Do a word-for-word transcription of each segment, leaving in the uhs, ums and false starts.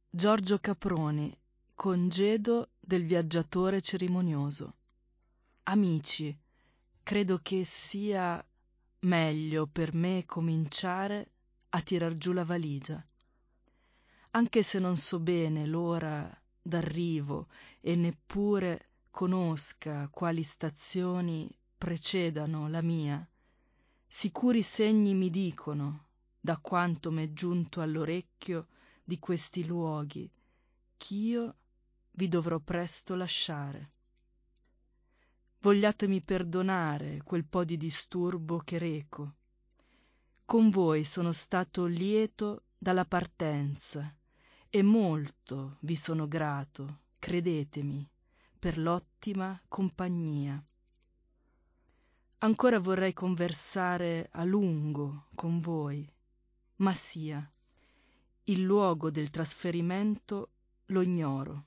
Giorgio Caproni, congedo del viaggiatore cerimonioso. Amici, credo che sia meglio per me cominciare a tirar giù la valigia. Anche se non so bene l'ora d'arrivo e neppure conosca quali stazioni precedano la mia, sicuri segni mi dicono, da quanto m'è giunto all'orecchio di questi luoghi, ch'io vi dovrò presto lasciare. Vogliatemi perdonare quel po' di disturbo che reco. Con voi sono stato lieto dalla partenza e molto vi sono grato, credetemi, per l'ottima compagnia. Ancora vorrei conversare a lungo con voi, ma sia, il luogo del trasferimento lo ignoro.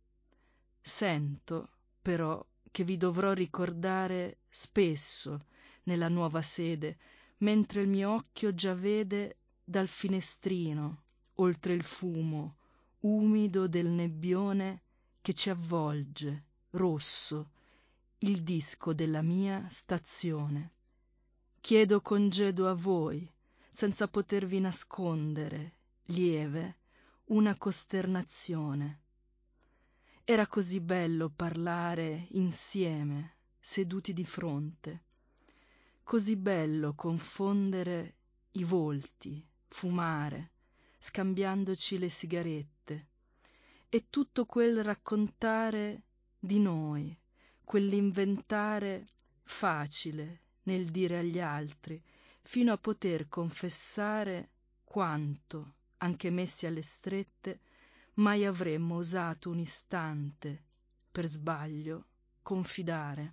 Sento, però, che vi dovrò ricordare spesso nella nuova sede, mentre il mio occhio già vede dal finestrino, oltre il fumo umido del nebbione che ci avvolge, rosso, il disco della mia stazione. Chiedo congedo a voi, senza potervi nascondere, lieve, una costernazione. Era così bello parlare insieme, seduti di fronte, così bello confondere i volti, fumare, scambiandoci le sigarette, e tutto quel raccontare di noi, quell'inventare facile nel dire agli altri, fino a poter confessare quanto, anche messi alle strette, mai avremmo osato un istante, per sbaglio, confidare.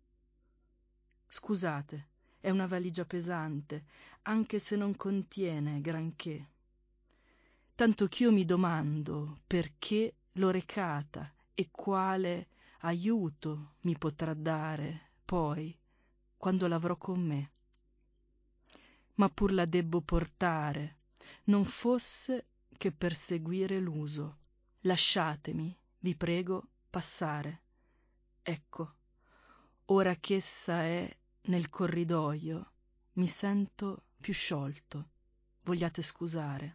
Scusate, è una valigia pesante, anche se non contiene granché. Tanto ch'io mi domando perché l'ho recata e quale aiuto mi potrà dare poi, quando l'avrò con me. Ma pur la debbo portare, non fosse che per seguire l'uso. Lasciatemi, vi prego, passare. Ecco, ora ch'essa è nel corridoio, mi sento più sciolto. Vogliate scusare.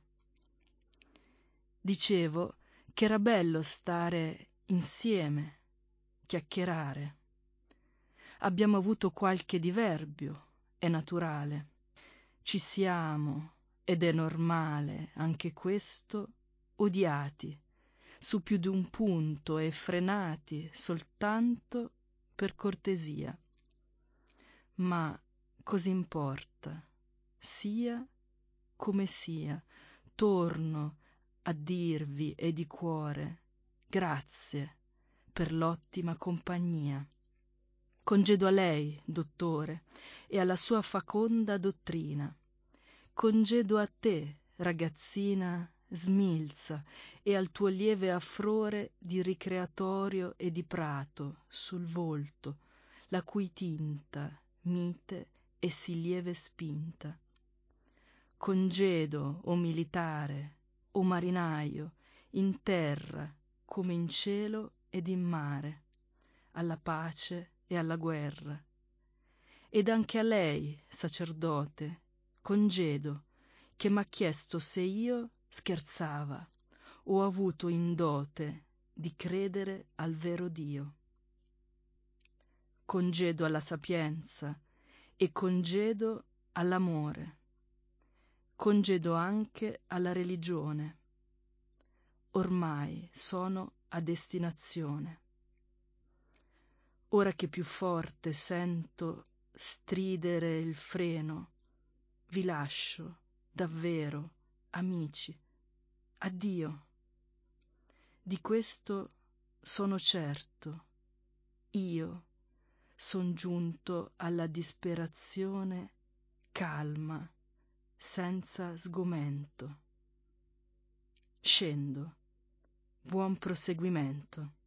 Dicevo che era bello stare insieme, chiacchierare. Abbiamo avuto qualche diverbio, è naturale. Ci siamo, ed è normale anche questo, odiati su più d'un punto e frenati soltanto per cortesia. Ma cos'importa? Sia come sia, torno a dirvi e di cuore grazie per l'ottima compagnia. Congedo a lei, dottore, e alla sua faconda dottrina. Congedo a te, ragazzina smilza, e al tuo lieve affrore di ricreatorio e di prato sul volto, la cui tinta mite e sì lieve spinta. Congedo, o militare, o marinaio, in terra come in cielo ed in mare, alla pace e alla guerra. Ed anche a lei, sacerdote, congedo, che m'ha chiesto se io scherzava o ho avuto in dote di credere al vero Dio. Congedo alla sapienza e congedo all'amore. Congedo anche alla religione. Ormai sono a destinazione. Ora che più forte sento stridere il freno, vi lascio, davvero, amici, addio. Di questo sono certo, io son giunto alla disperazione calma, senza sgomento. Scendo, buon proseguimento.